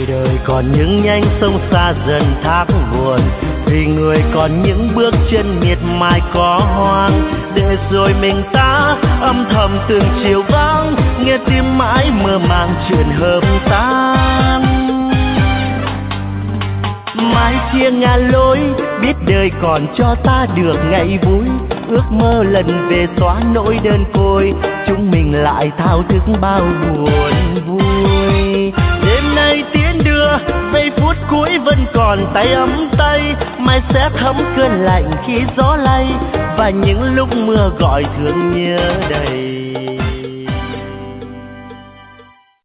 đời còn những nhánh sông xa dần thác buồn, vì người còn những bước chân miệt mài có hoang. Để rồi mình ta âm thầm từng chiều vắng, nghe tim mãi mơ màng chuyện hợp tan. Mái chia ngàn lối, biết đời còn cho ta được ngày vui, ước mơ lần về xóa nỗi đơn côi, chúng mình lại thao thức bao buồn vui. Đêm nay tiến đưa, giây phút cuối vẫn còn tay ấm tay, mai sẽ thấm cơn lạnh khi gió lay, và những lúc mưa gọi thương nhớ đầy.